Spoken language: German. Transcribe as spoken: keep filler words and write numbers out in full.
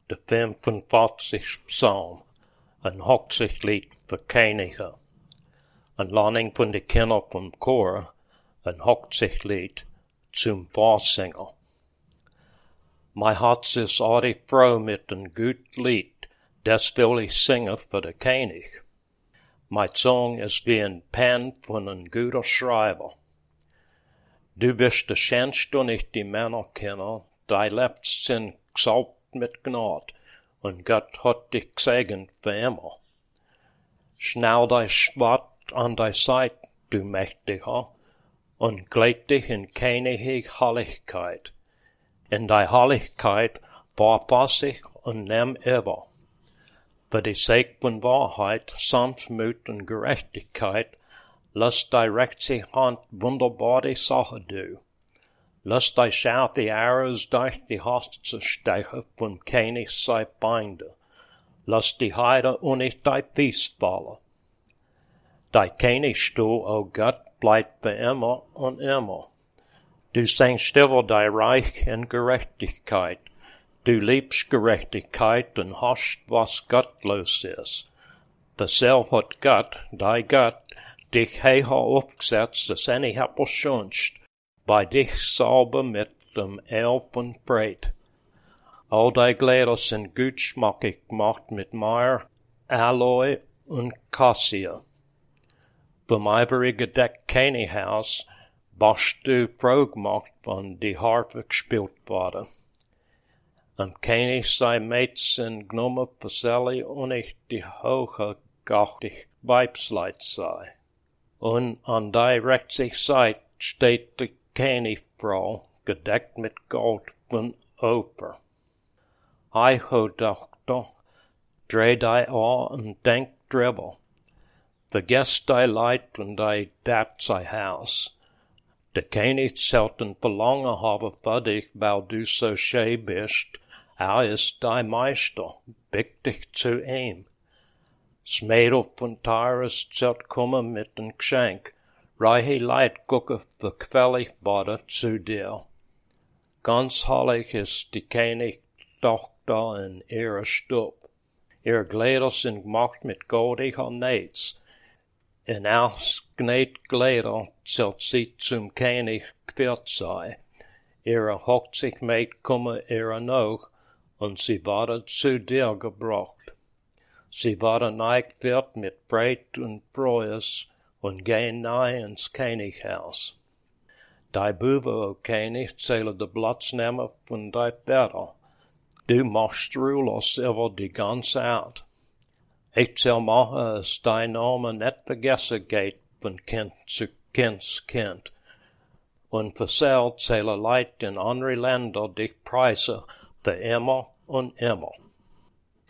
de vijfenveertigste psalm, een hoogzichtlied voor Kenigen, een landing van de Kinder vom Chor, een hoogzichtlied zum Voorsinger. My hart is already froh met een goed lied, des wil ich zingen voor de König. My song is wie een pen van een guter schrijver. Du bist de schönste und ich die Männer kenne, die lebt sind gesalbt mit Gnad, und Gott hat dich gesegnet für immer. Schnell dein Schwert an dein Seite, du Mächtiger, und gleit dich in königliche Herrlichkeit. In die Herrlichkeit verfass ich und nimm über. Für die Sake von Wahrheit, Sanftmut und Gerechtigkeit, lass die rechte Hand wunderbare Sache do. Lass die scharfe Arrows durch die Herzen stechen von Königs sei Feinde. Lass die Heide und ich die Fies fallen. Die Königstuhl, o Gott, bleibt für immer und immer. Du singst über die Reich in Gerechtigkeit. Du liebst Gerechtigkeit und hast, was gottlos ist. Versel hat Gott, die Gott, dich höher aufgesetzt, als any Heppel schönst, bei dich sauber mit dem Öl von Fried. All die Gläser sind gut schmackig gemacht mit Meier, Aloe und Cassia. Vom ivory gedeckt Könighaus warst du froh gemacht, wenn die Harfe gespielt wurde. Am König sei Mädchen genommen, Verselli und ich die hohe gachtig Weibsleid sei. Und an die rechte Seite steht die Königfrau, gedeckt mit Gold von Oper. Ei ho, Tochter, dreh die Ohr und denk drüber. Vergiss die Leid und die dat sei Haus. Der König zählt ein Verlangen haben für dich, weil du so schön bist. Er ist dein Meister, bick dich zu ihm. Das Mädel von Tyrus zählt kommen mit ein Geschenk. Reiche Leid gucke verquällig Bade zu dir. Ganz herrlich ist die Königtochter in ihrer Stub. Ihre Kleider sind gemacht mit goldiger Netz. In erst Gnädkleider zählt sie zum König geführt sei. Ihre Hochzeitmaid komme ihrer noch, und sie wurde zu dir gebracht. Sie wurde neigeführt mit Freude und Freues und gehen nahe ins Könighaus. Die Bube, o König, zähle de Platznehmer von die Väter. Du machst Rulers über die ganze Erde. Ich zähl machen, dass dein Name nicht vergessen geht von Kind zu Kindskind. Und versell zähle Leid in andere Länder dich preise für immer und immer.